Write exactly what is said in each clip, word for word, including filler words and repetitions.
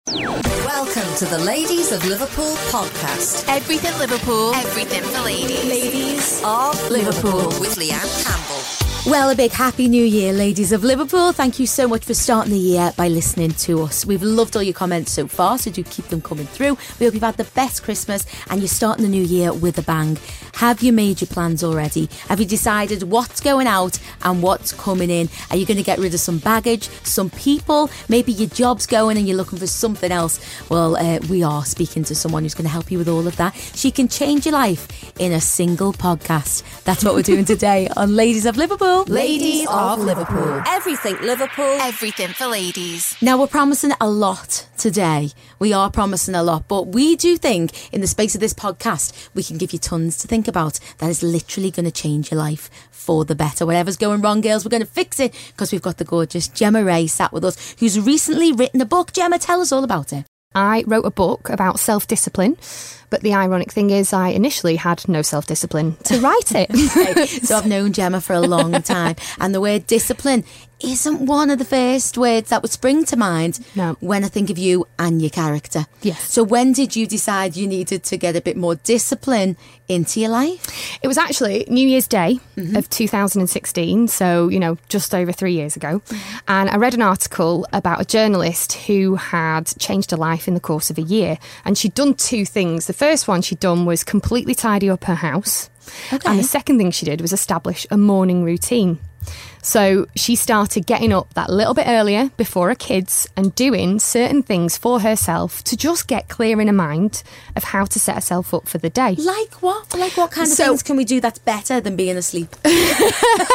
Welcome to the Ladies of Liverpool podcast. Everything Liverpool, everything for ladies. Ladies of Liverpool with Leanne Campbell. Well, a big happy new year, ladies of Liverpool. Thank you so much for starting the year by listening to us. We've loved all your comments so far, so do keep them coming through. We hope you've had the best Christmas and you're starting the new year with a bang. Have you made your plans already? Have you decided what's going out and what's coming in? Are you going to get rid of some baggage, some people? Maybe your job's going and you're looking for something else. Well, uh, we are speaking to someone who's going to help you with all of that. She can change your life in a single podcast. That's what we're doing today on Ladies of Liverpool. Ladies of Liverpool. Everything Liverpool. Everything for ladies. Now, we're promising a lot today. We are promising a lot, but we do think in the space of this podcast, we can give you tons to think about that is literally going to change your life for the better. Whatever's going wrong, girls, we're going to fix it because we've got the gorgeous Gemma Ray sat with us, who's recently written a book. Gemma, tell us all about it. I wrote a book about self-discipline, but the ironic thing is I initially had no self-discipline to write it. Okay, so I've known Gemma for a long time, and the word discipline isn't one of the first words that would spring to mind no. when I think of you and your character. Yes. So when did you decide you needed to get a bit more discipline into your life? It was actually New Year's Day mm-hmm. of two thousand sixteen, so, you know, just over three years ago. Mm-hmm. And I read an article about a journalist who had changed her life in the course of a year. And she'd done two things. The first one she'd done was completely tidy up her house. Okay. And the second thing she did was establish a morning routine. So she started getting up that little bit earlier before her kids and doing certain things for herself to just get clear in her mind of how to set herself up for the day. Like what? Like what kind of So- things can we do that's better than being asleep? You've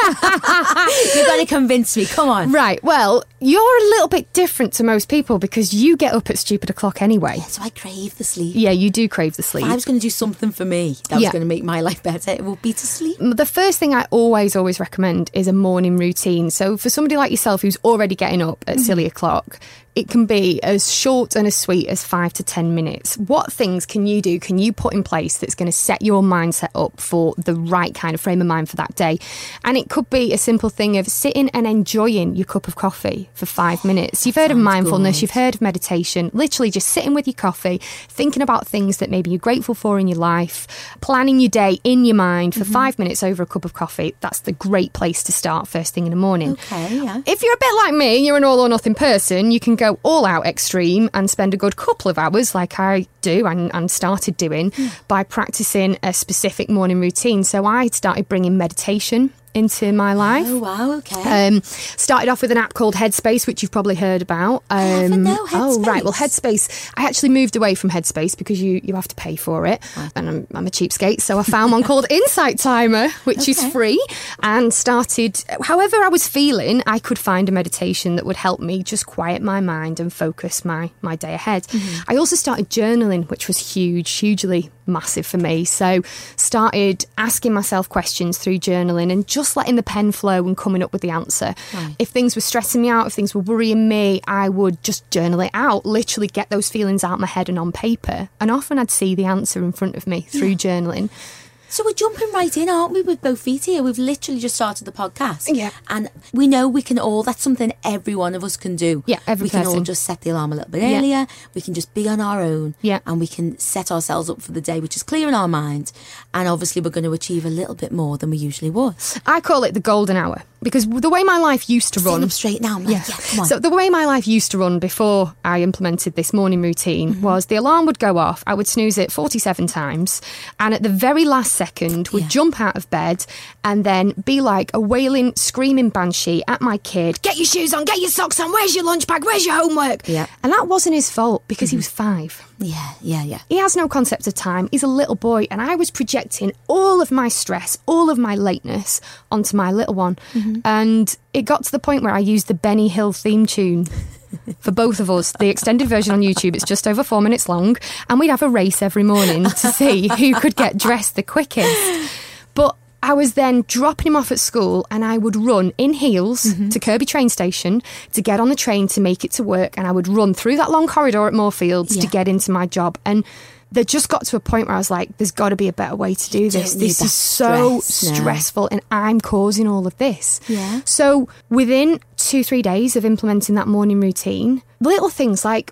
got to convince me. Come on. Right, well, you're a little bit different to most people because you get up at stupid o'clock anyway. So I crave the sleep. Yeah, you do crave the sleep. If I was going to do something for me that was Yeah. going to make my life better, it would be to sleep. The first thing I always, always recommend is a morning routine. So for somebody like yourself who's already getting up at mm-hmm. silly o'clock, it can be as short and as sweet as five to ten minutes. What things can you do, can you put in place that's going to set your mindset up for the right kind of frame of mind for that day? And it could be a simple thing of sitting and enjoying your cup of coffee for five minutes. You've heard of mindfulness, good. You've heard of meditation, literally just sitting with your coffee, thinking about things that maybe you're grateful for in your life, planning your day in your mind for mm-hmm. five minutes over a cup of coffee. That's the great place to start first thing in the morning. Okay, yeah. If you're a bit like me, you're an all or nothing person, you can go all out extreme and spend a good couple of hours like I do and, and started doing mm. by practicing a specific morning routine. So I started bringing meditation into my life. Oh, wow, okay. Um, started off with an app called Headspace, which you've probably heard about. Um, I haven't, no, Headspace. Oh, right. Well, Headspace, I actually moved away from Headspace because you, you have to pay for it. Wow. And I'm, I'm a cheapskate, so I found one called Insight Timer, which okay. is free, and started, however I was feeling, I could find a meditation that would help me just quiet my mind and focus my, my day ahead. Mm-hmm. I also started journaling, which was huge, hugely massive for me. So started asking myself questions through journaling and just letting the pen flow and coming up with the answer. Right. If things were stressing me out, if things were worrying me, I would just journal it out, literally get those feelings out of my head and on paper. And often I'd see the answer in front of me through yeah. journaling. So we're jumping right in, aren't we, with both feet here? We've literally just started the podcast. Yeah. And we know we can all, that's something every one of us can do. Yeah, every We can person. all just set the alarm a little bit Yeah. earlier. We can just be on our own. Yeah. And we can set ourselves up for the day, which is clear in our mind. And obviously we're going to achieve a little bit more than we usually would. I call it the golden hour. Because the way my life used to run... Stand up straight now, man. Yeah. yeah, come on. So the way my life used to run before I implemented this morning routine mm-hmm. was the alarm would go off, I would snooze it forty-seven times, and at the very last second would yeah. jump out of bed and then be like a wailing, screaming banshee at my kid, get your shoes on, get your socks on, where's your lunch bag, where's your homework? Yeah. And that wasn't his fault because mm-hmm. he was five. Yeah, yeah, yeah. He has no concept of time. He's a little boy, and I was projecting all of my stress, all of my lateness onto my little one. Mm-hmm. And it got to the point where I used the Benny Hill theme tune for both of us. The extended version on YouTube, it's just over four minutes long, and we'd have a race every morning to see who could get dressed the quickest. But I was then dropping him off at school, and I would run in heels mm-hmm. to Kirby train station to get on the train to make it to work, and I would run through that long corridor at Moorfields yeah. to get into my job. And there just got to a point where I was like, there's got to be a better way to do this. This is so stress, stressful, and I'm causing all of this. Yeah. So within two, three days of implementing that morning routine, little things like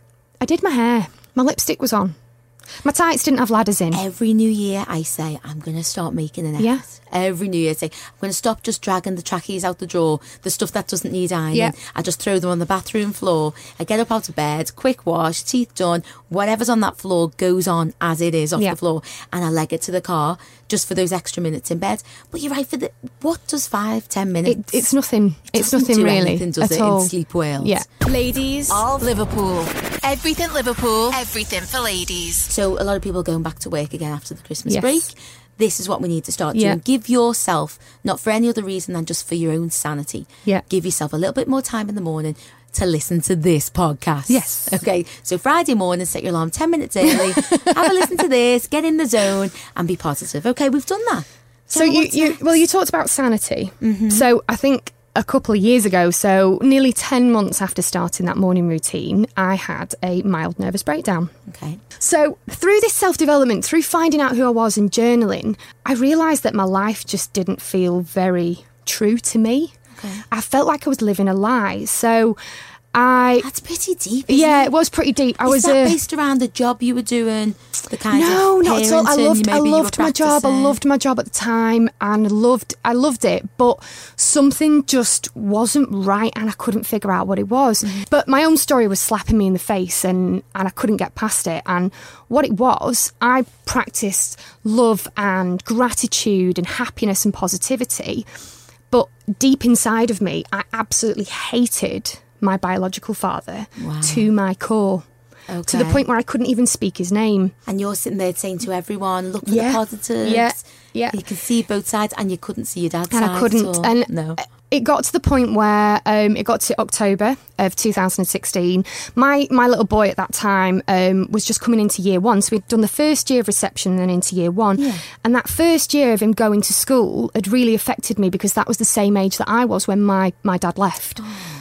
I did my hair. My lipstick was on. My tights didn't have ladders in. Every new year I say, I'm going to start making an effort. Yeah. Every new year I say, I'm going to stop just dragging the trackies out the drawer, the stuff that doesn't need ironing. Yeah. I just throw them on the bathroom floor. I get up out of bed, quick wash, teeth done. Whatever's on that floor goes on as it is off Yeah. the floor. And I leg it to the car just for those extra minutes in bed. But you're right, for the what does five, ten minutes? It, it's nothing. It It's doesn't nothing do really anything, does at it, all. in Sleep Wales? Yeah. Ladies of Liverpool. Everything Liverpool. Everything for ladies. So a lot of people are going back to work again after the Christmas Yes. break. This is what we need to start Yeah. doing. Give yourself, not for any other reason than just for your own sanity, Yeah. give yourself a little bit more time in the morning to listen to this podcast. Yes. Okay, so Friday morning, set your alarm ten minutes early, have a listen to this, get in the zone and be positive. Okay, we've done that. So you, you well, you talked about sanity. Mm-hmm. So I think a couple of years ago, so nearly ten months after starting that morning routine, I had a mild nervous breakdown. Okay. So through this self-development, through finding out who I was and journaling, I realised that my life just didn't feel very true to me. Okay. I felt like I was living a lie. So I... That's pretty deep, isn't Yeah, it? it was pretty deep. I Is was that uh, based around the job you were doing, the kind no, of not at all. I parenting loved, I maybe you were loved my job. I practicing? loved my job at the time, and loved, I loved it. But something just wasn't right, and I couldn't figure out what it was. Mm-hmm. But my own story was slapping me in the face, and and I couldn't get past it. And what it was, I practiced love and gratitude and happiness and positivity, but deep inside of me, I absolutely hated my biological father Wow. to my core. To the Okay. point where I couldn't even speak his name. And you're sitting there saying to everyone, look for Yeah. the positives. Yeah. Yeah. You can see both sides, and you couldn't see your dad's And side I couldn't. at all. And no. it got to the point where um, it got to October of two thousand sixteen. My my little boy at that time um, was just coming into year one. So we'd done the first year of reception and then into year one. Yeah. And that first year of him going to school had really affected me because that was the same age that I was when my, my dad left.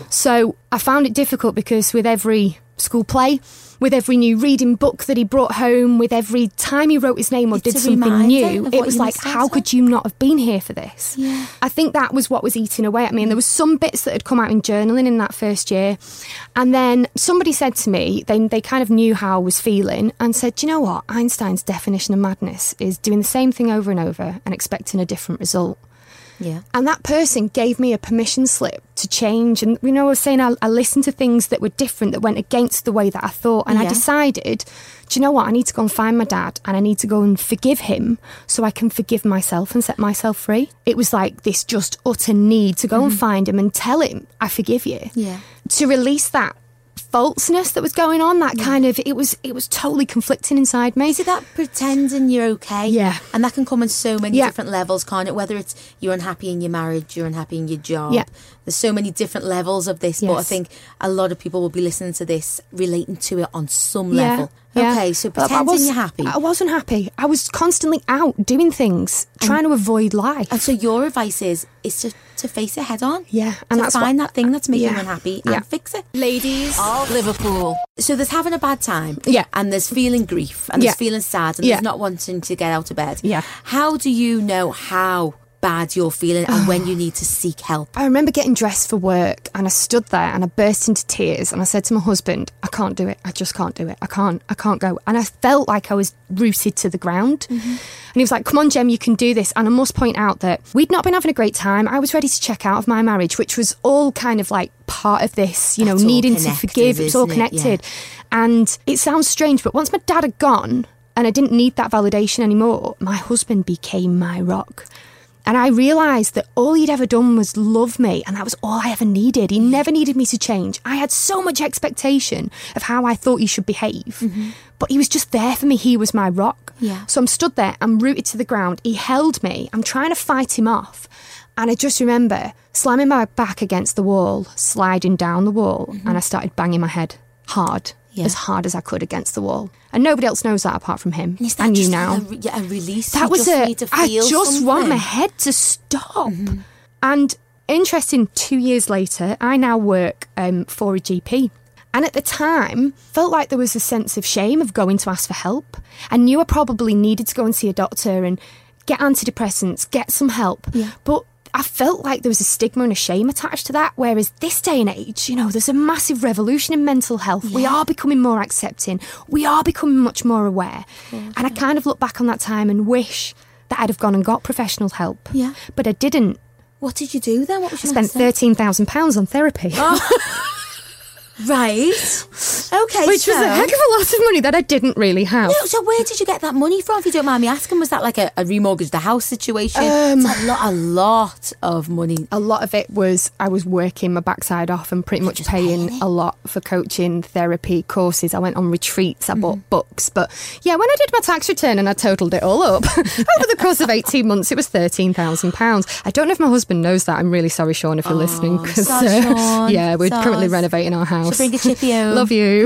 So I found it difficult because with every school play, with every new reading book that he brought home, with every time he wrote his name or It's did a something reminder new, of it what was you like, missed how out could on. you not have been here for this? Yeah. I think that was what was eating away at me. And there was some bits that had come out in journaling in that first year. And then somebody said to me, they, they kind of knew how I was feeling and said, do you know what? Einstein's definition of madness is doing the same thing over and over and expecting a different result. Yeah. And that person gave me a permission slip to change. And, you know, I was saying I, I listened to things that were different, that went against the way that I thought. And I Yeah. decided, do you know what? I need to go and find my dad and I need to go and forgive him so I can forgive myself and set myself free. It was like this just utter need to go and find him and tell him, I forgive you. Yeah. To release that falseness that was going on, that kind of, it was it was totally conflicting inside me. Is it that pretending you're okay? Yeah. And that can come in so many Yeah. different levels, can't it? Whether it's you're unhappy in your marriage, you're unhappy in your job. Yeah. There's so many different levels of this, but I Yes. think a lot of people will be listening to this relating to it on some Yeah, level. yeah. Okay, so But I pretending was- you're happy. I wasn't happy. I was constantly out doing things, trying to avoid life. And so your advice is is to, to face it head on. Yeah, and to that's find what- that thing that's making yeah, you unhappy yeah. and fix it. Ladies of Liverpool. So there's having a bad time. Yeah. And there's feeling grief and there's Yeah. feeling sad and Yeah. there's not wanting to get out of bed. Yeah. How do you know how bad you're feeling and when you need to seek help? I remember getting dressed for work and I stood there and I burst into tears and I said to my husband, I can't do it. I just can't do it. I can't, I can't go. And I felt like I was rooted to the ground. Mm-hmm. And he was like, come on, Jem, you can do this. And I must point out that we'd not been having a great time. I was ready to check out of my marriage, which was all kind of like part of this, you That's know, all needing to connected, forgive. It was all isn't it? connected. And it sounds strange, but once my dad had gone and I didn't need that validation anymore, my husband became my rock. And I realised that all he'd ever done was love me, and that was all I ever needed. He never needed me to change. I had so much expectation of how I thought he should behave, Mm-hmm. but he was just there for me. He was my rock. Yeah. So I'm stood there, I'm rooted to the ground. He held me. I'm trying to fight him off. And I just remember slamming my back against the wall, sliding down the wall, and I started banging my head hard. Yeah. As hard as I could against the wall. And nobody else knows that apart from him. And is that and you just now. A, re- yeah, a release? That You was just it. need to I feel just want my something. head to stop. And interesting, two years later, I now work um, for a G P. And at the time, felt like there was a sense of shame of going to ask for help. I knew I probably needed to go and see a doctor and get antidepressants, get some help. Yeah. But I felt like there was a stigma and a shame attached to that, whereas this day and age, you know, there's a massive revolution in mental health. Yeah. We are becoming more accepting. We are becoming much more aware. Yeah. And I kind of look back on that time and wish that I'd have gone and got professional help. Yeah. But I didn't. What did you do then? What was I spent thirteen thousand pounds on therapy. Oh. Right. Okay. Which so, was a heck of a lot of money that I didn't really have. No, so where did you get that money from, if you don't mind me asking? Was that like a, a remortgage the house situation? Um, it's a lot, a lot of money. A lot of it was I was working my backside off and pretty much paying, paying a lot for coaching, therapy, courses. I went on retreats, I mm. bought books. But yeah, when I did my tax return and I totaled it all up, over the course of eighteen months, it was thirteen thousand pounds. I don't know if my husband knows that. I'm really sorry, Sean, if you're oh, listening. Because uh, yeah, we're Soz. currently renovating our house. Bring a chippy home. Love you.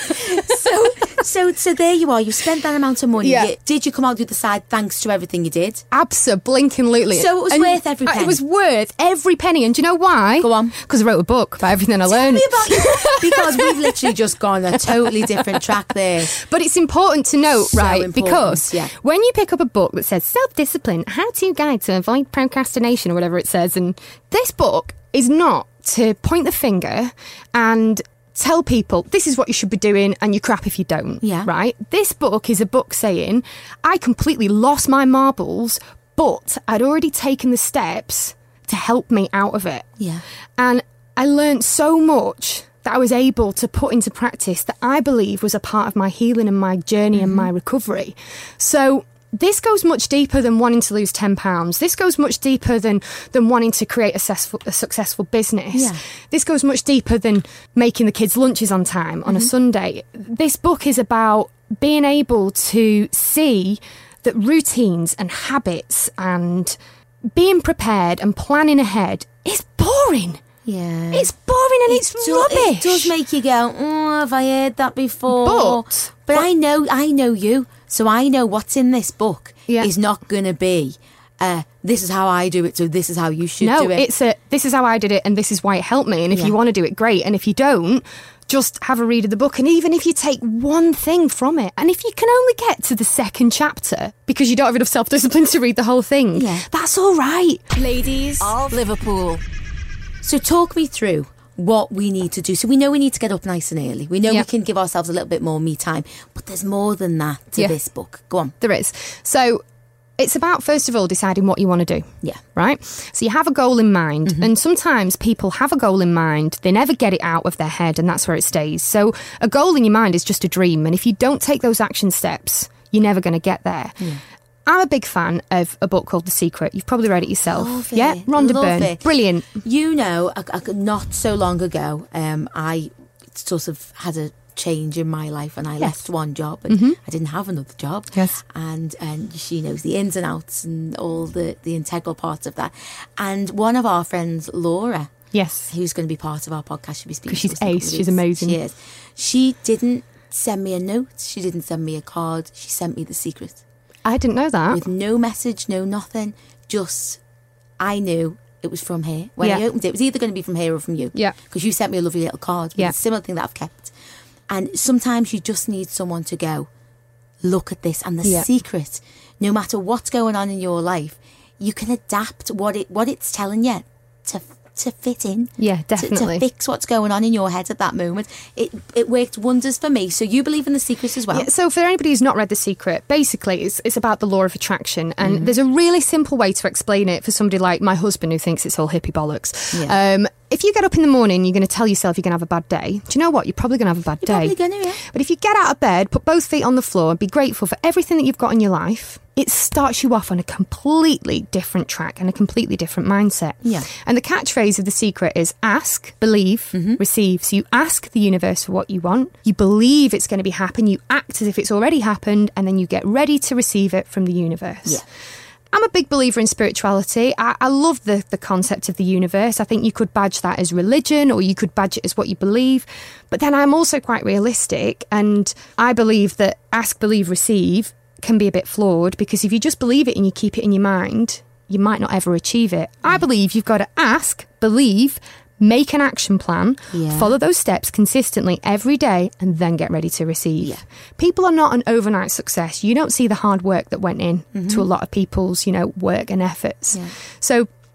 so, so, so there you are. You spent that amount of money. Yeah. Did you come out the other side thanks to everything you did? Absolutely. So it was and worth every penny. It was worth every penny. And do you know why? Go on. Because I wrote a book about everything I Tell learned. Me about your book. Because we've literally just gone a totally different track there. But it's important to note, so right? Important. Because yeah. when you pick up a book that says self-discipline, how-to guide to avoid procrastination or whatever it says, and this book is not to point the finger and tell people this is what you should be doing and you're crap if you don't, yeah. right? This book is a book saying, I completely lost my marbles, but I'd already taken the steps to help me out of it. Yeah. And I learned so much that I was able to put into practice that I believe was a part of my healing and my journey mm-hmm. and my recovery. So this goes much deeper than wanting to lose ten pounds. This goes much deeper than, than wanting to create a successful, a successful business. Yeah. This goes much deeper than making the kids' lunches on time on mm-hmm. a Sunday. This book is about being able to see that routines and habits and being prepared and planning ahead is boring. Yeah. It's boring and it it's do, rubbish. It does make you go, oh, have I heard that before? But, but, but I know, I know you. So I know what's in this book yeah. is not going to be, uh, this is how I do it, so this is how you should no, do it. No, it's a, this is how I did it and this is why it helped me. And if yeah. you want to do it, great. And if you don't, just have a read of the book. And even if you take one thing from it, and if you can only get to the second chapter because you don't have enough self-discipline to read the whole thing, yeah. that's all right. Ladies of Liverpool. So talk me through what we need to do. So we know we need to get up nice and early. We know yeah. we can give ourselves a little bit more me time. But there's more than that to yeah. this book. Go on. There is. So it's about, first of all, deciding what you want to do. Yeah. Right? So you have a goal in mind. Mm-hmm. And sometimes people have a goal in mind. They never get it out of their head and that's where it stays. So a goal in your mind is just a dream. And if you don't take those action steps, you're never going to get there. Yeah. I'm a big fan of a book called The Secret. You've probably read it yourself. Love yeah, it. Rhonda Love Byrne. It. Brilliant. You know, I, I, not so long ago, um, I sort of had a change in my life and I yes. left one job and mm-hmm. I didn't have another job. Yes. And and she knows the ins and outs and all the, the integral parts of that. And one of our friends, Laura, yes, who's going to be part of our podcast, she'll be speaking. Because she's ace. She's amazing. She is. She didn't send me a note. She didn't send me a card. She sent me The Secret. I didn't know that. With no message, no nothing. Just, I knew it was from her. When yeah. I opened it, it was either going to be from her or from you. Yeah. Because you sent me a lovely little card. Yeah. It's a similar thing that I've kept. And sometimes you just need someone to go, look at this. And the yeah. secret, no matter what's going on in your life, you can adapt what it what it's telling you to to fit in. Yeah, definitely. To, to fix what's going on in your head at that moment. It it worked wonders for me. So you believe in The Secret as well? Yeah, so for anybody who's not read The Secret, basically it's, it's about the law of attraction. And mm-hmm. there's a really simple way to explain it for somebody like my husband who thinks it's all hippie bollocks. Yeah. Um, if you get up in the morning, you're going to tell yourself you're going to have a bad day. Do you know what? You're probably going to have a bad you're day. Probably going to, yeah. But if you get out of bed, put both feet on the floor and be grateful for everything that you've got in your life, it starts you off on a completely different track and a completely different mindset. Yeah. And the catchphrase of The Secret is ask, believe, mm-hmm. receive. So you ask the universe for what you want. You believe it's going to be happen. You act as if it's already happened. And then you get ready to receive it from the universe. Yeah. I'm a big believer in spirituality. I, I love the, the concept of the universe. I think you could badge that as religion or you could badge it as what you believe. But then I'm also quite realistic. And I believe that ask, believe, receive can be a bit flawed because if you just believe it and you keep it in your mind, you might not ever achieve it. I believe you've got to ask, believe, make an action plan, yeah. follow those steps consistently every day and then get ready to receive. Yeah. People are not an overnight success. You don't see the hard work that went in mm-hmm. to a lot of people's, you know, work and efforts. Yeah. So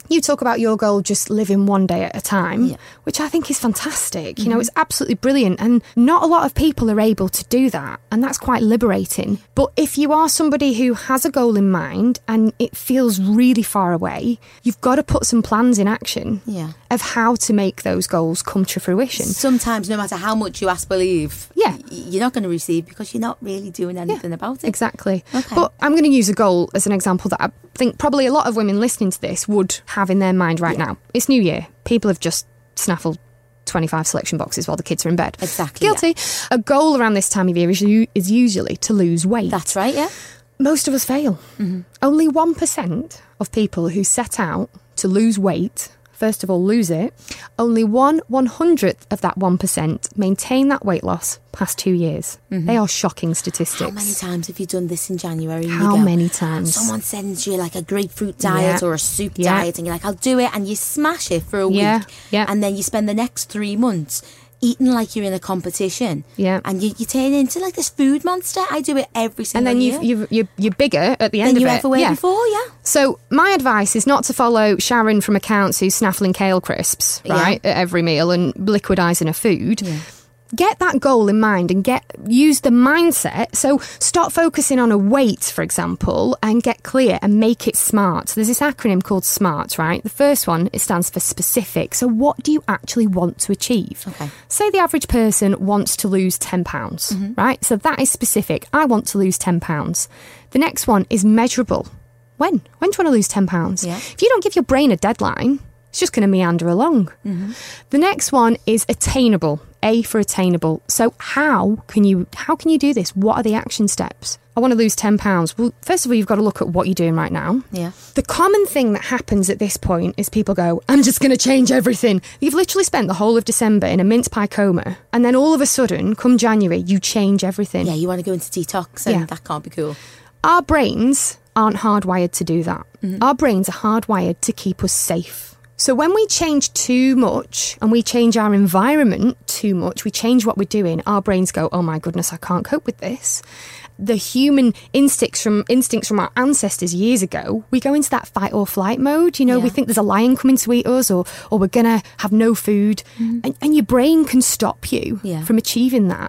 You talk about your goal just living one day at a time, Yeah. which I think is fantastic. You know, it's absolutely brilliant. And not a lot of people are able to do that. And that's quite liberating. But if you are somebody who has a goal in mind and it feels really far away, you've got to put some plans in action Yeah. of how to make those goals come to fruition. Sometimes, no matter how much you ask believe, Yeah. y- you're not going to receive because you're not really doing anything about it. Exactly. Okay. But I'm going to use a goal as an example that I think probably a lot of women listening to this would have in their mind right Yeah. now. It's New Year. People have just snaffled twenty-five selection boxes while the kids are in bed. Exactly, Guilty. A goal around this time of year is, u- is usually to lose weight. That's right, yeah. Most of us fail. Only one percent of people who set out to lose weight, first of all, lose it. Only one one hundredth of that one percent maintain that weight loss past two years. They are shocking statistics. How many times have you done this in January? and you How go, many times? Someone sends you like a grapefruit diet Yeah. or a soup Yeah. diet and you're like, I'll do it, and you smash it for a Yeah. week. Yeah. And then you spend the next three months eating like you're in a competition. Yeah. And you, you turn into like this food monster. I do it every And single then year. you've, you've, you're, you're bigger at the end than of you it. ever were Yeah. before, yeah. So my advice is not to follow Sharon from accounts who's snaffling kale crisps, right, at every meal and liquidising her food. Get that goal in mind and get use the mindset. So stop focusing on a weight, for example, and get clear and make it SMART. So there's this acronym called SMART, right? The first one, it stands for specific. So what do you actually want to achieve? Okay. Say the average person wants to lose ten pounds, right? So that is specific. I want to lose ten pounds. The next one is measurable. When? When do you want to lose ten pounds? Yeah. If you don't give your brain a deadline, it's just going to meander along. The next one is attainable. A for attainable. So how can you how can you do this? What are the action steps? I want to lose ten pounds. Well, first of all, you've got to look at what you're doing right now. Yeah. The common thing that happens at this point is people go, I'm just going to change everything. You've literally spent the whole of December in a mince pie coma, and then all of a sudden, come January, you change everything. Yeah, you want to go into detox and Yeah. that can't be cool. Our brains aren't hardwired to do that. Our brains are hardwired to keep us safe. So when we change too much and we change our environment too much, we change what we're doing, our brains go, oh my goodness, I can't cope with this. The human instincts from instincts from our ancestors years ago, we go into that fight or flight mode. You know, we Yeah. think there's a lion coming to eat us, or or we're going to have no food. And, and your brain can stop you Yeah. from achieving that.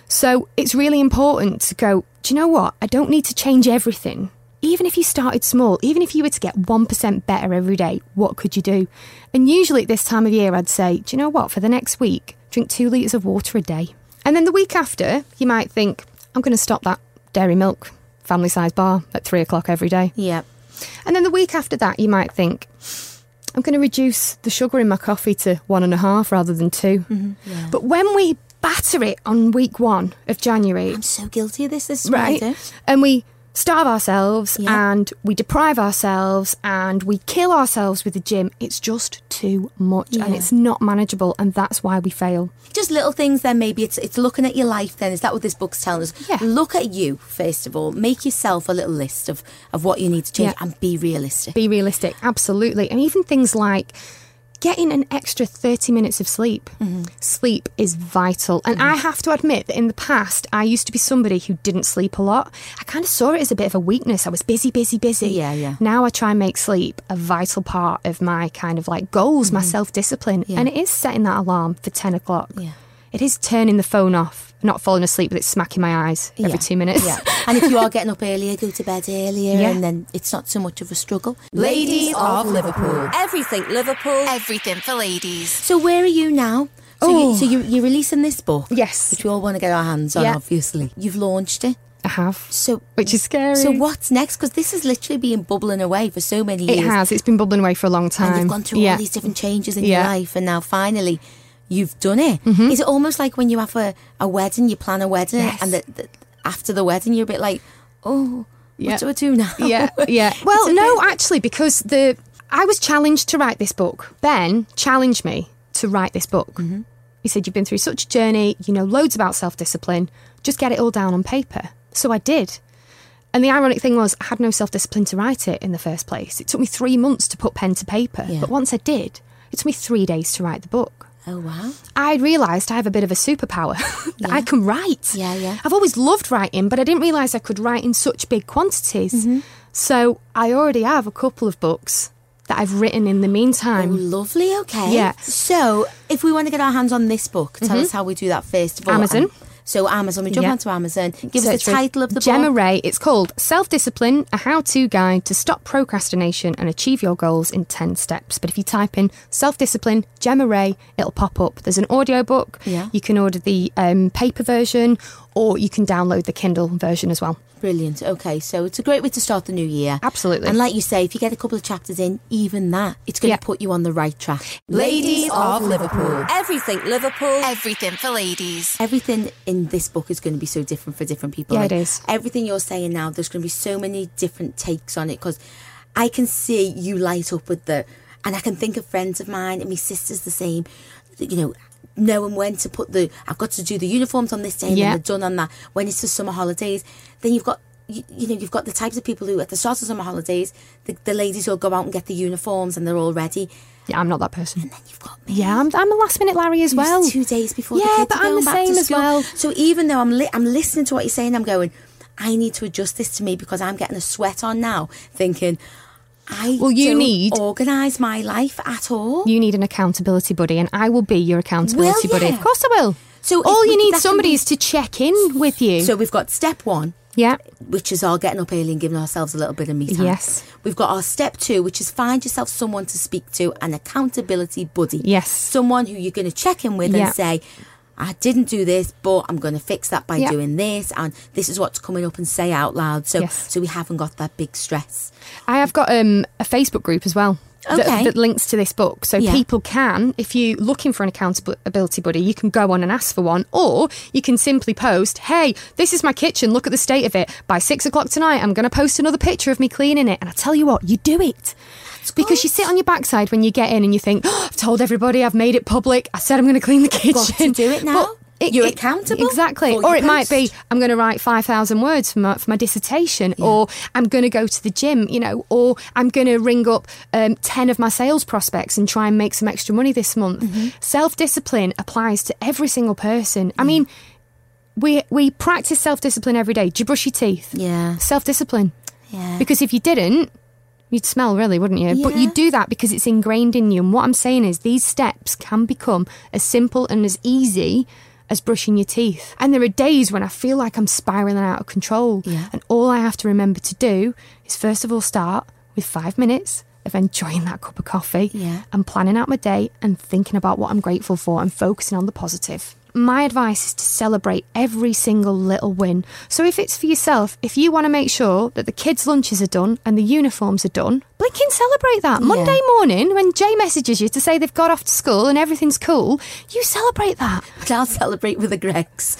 So it's really important to go, do you know what? I don't need to change everything. Even if you started small, even if you were to get one percent better every day, what could you do? And usually at this time of year, I'd say, do you know what? For the next week, drink two litres of water a day. And then the week after, you might think, I'm going to stop that dairy milk family size bar at three o'clock every day. Yeah. And then the week after that, you might think, I'm going to reduce the sugar in my coffee to one and a half rather than two. Yeah. But when we batter it on week one of January, I'm so guilty of this. This is what I right, do. and we starve ourselves Yeah. and we deprive ourselves and we kill ourselves with the gym, it's just too much and Yeah. it's not manageable, and that's why we fail. Just little things then, maybe it's it's looking at your life then. Is that what this book's telling us? Yeah. Look at you, first of all. Make yourself a little list of, of what you need to change Yeah. and be realistic. Be realistic, absolutely. And even things like getting an extra thirty minutes of sleep. Mm-hmm. Sleep is vital. And I have to admit that in the past, I used to be somebody who didn't sleep a lot. I kind of saw it as a bit of a weakness. I was busy, busy, busy. Yeah, yeah. Now I try and make sleep a vital part of my kind of like goals, my self-discipline. Mm-hmm. Yeah. And it is setting that alarm for ten o'clock. Yeah. It is turning the phone off, not falling asleep with it smacking my eyes every Yeah. two minutes. Yeah. And if you are getting up earlier, go to bed earlier, Yeah. and then it's not so much of a struggle. Ladies of Liverpool. Everything Liverpool. Everything for ladies. So where are you now? So, Oh. you, so you, you're releasing this book, Yes, which we all want to get our hands on, Yeah. obviously. You've launched it. I have. So, Which is scary. so what's next? Because this has literally been bubbling away for so many years. It has. It's been bubbling away for a long time. And you've gone through yeah. all these different changes in Yeah. your life, and now finally you've done it. Mm-hmm. Is it almost like when you have a, a wedding, you plan a wedding, Yes. and the, the, after the wedding you're a bit like, oh, Yeah. what do I do now? Yeah, yeah. Well, no, actually, because the I was challenged to write this book. Ben challenged me to write this book. Mm-hmm. He said, you've been through such a journey, you know loads about self-discipline, just get it all down on paper. So I did. And the ironic thing was, I had no self-discipline to write it in the first place. It took me three months to put pen to paper. Yeah. But once I did, it took me three days to write the book. Oh, wow. I realised I have a bit of a superpower, that I can write. Yeah, yeah. I've always loved writing, but I didn't realise I could write in such big quantities. Mm-hmm. So I already have a couple of books that I've written in the meantime. Oh, lovely. Okay. Yeah. So, if we want to get our hands on this book, tell mm-hmm. us how we do that first of all. Amazon. And so, Amazon. We jump yeah. onto Amazon. Give so us the title of the Gemma book. Ray. It's called Self-Discipline, a how-to guide to stop procrastination and achieve your goals in ten steps. But if you type in Self-Discipline, Gemma Ray, it'll pop up. There's an audiobook. Yeah. You can order the um, paper version, or you can download the Kindle version as well. Brilliant. Okay, so it's a great way to start the new year. Absolutely. And like you say, if you get a couple of chapters in, even that, it's going to Yeah. put you on the right track. Ladies of Liverpool. Everything Liverpool. Everything for ladies. Everything in this book is going to be so different for different people. Yeah, Like, it is. Everything you're saying now, there's going to be so many different takes on it, because I can see you light up with the, and I can think of friends of mine, and my sister's the same, you know, knowing when to put the, I've got to do the uniforms on this day and Yeah. then they're done on that. When it's the summer holidays, then you've got, you, you know, you've got the types of people who at the start of summer holidays, the, the ladies who'll go out and get the uniforms and they're all ready. Yeah, I'm not that person. And then you've got me. Yeah, I'm, I'm a last minute Larry as who's well. Two days before Yeah, the kids but are I'm going the back same to as school. well. So even though I'm li- I'm listening to what you're saying, I'm going, I need to adjust this to me, because I'm getting a sweat on now, thinking, I Well, you don't need- organise my life at all. You need an accountability buddy, and I will be your accountability Will buddy. ya? Of course I will. So all if you we- need that can somebody be- is to check in with you. So we've got step one, yeah. which is our getting up early and giving ourselves a little bit of me time. Yes. We've got our step two, which is find yourself someone to speak to, an accountability buddy. Yes. Someone who you're going to check in with Yeah. and say, I didn't do this, but I'm going to fix that by Yeah. doing this, and this is what's coming up, and say out loud. So, Yes. so we haven't got that big stress. I have got um, a Facebook group as well. Okay. That, that links to this book. So Yeah. people can, if you're looking for an accountability buddy, you can go on and ask for one, or you can simply post, hey, this is my kitchen, look at the state of it. By six o'clock tonight, I'm going to post another picture of me cleaning it. And I tell you what, you do it. Because you sit on your backside when you get in and you think, oh, I've told everybody, I've made it public, I said I'm going to clean the kitchen. Got to do it now. But You're accountable Exactly. for Or your it might be, post. I'm going to write five thousand words for my, for my dissertation, or I'm going to go to the gym, you know, or I'm going to ring up um, ten of my sales prospects and try and make some extra money this month. Mm-hmm. Self-discipline applies to every single person. I mean, we we practice self-discipline every day. Do you brush your teeth? Yeah. Self-discipline. Yeah. Because if you didn't, you'd smell really, wouldn't you? But Yeah. you do that because it's ingrained in you. And what I'm saying is these steps can become as simple and as easy as brushing your teeth. And there are days when I feel like I'm spiraling out of control. Yeah. And all I have to remember to do is first of all start with five minutes of enjoying that cup of coffee Yeah. and planning out my day and thinking about what I'm grateful for and focusing on the positive. My advice is to celebrate every single little win. So if it's for yourself, if you want to make sure that the kids' lunches are done and the uniforms are done, blink and celebrate that. Yeah. Monday morning, when Jay messages you to say they've got off to school and everything's cool, you celebrate that. And I'll celebrate with the Gregs.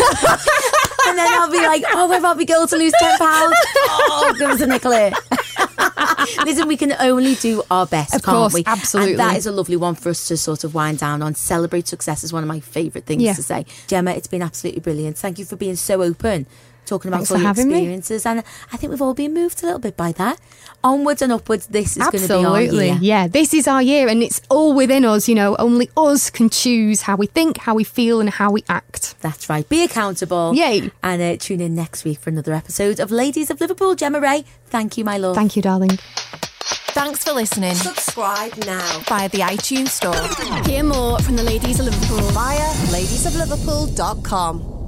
And then I'll be like, oh, we're about my girl to lose ten pounds. Oh, give us a nickel here. Listen, we can only do our best, Of can't course, we? absolutely. And that is a lovely one for us to sort of wind down on. Celebrate success is one of my favourite things Yeah. to say. Gemma, it's been absolutely brilliant. Thank you for being so open, talking about Thanks all for your having me. experiences. And I think we've all been moved a little bit by that. Onwards and upwards, this is going to be our Absolutely. year. Yeah, this is our year and it's all within us, you know. Only us can choose how we think, how we feel and how we act. That's right. Be accountable. Yay. And uh, tune in next week for another episode of Ladies of Liverpool. Gemma Ray, thank you, my love. Thank you, darling. Thanks for listening Subscribe now via the iTunes Store. Hear more from the Ladies of Liverpool via ladies of liverpool dot com.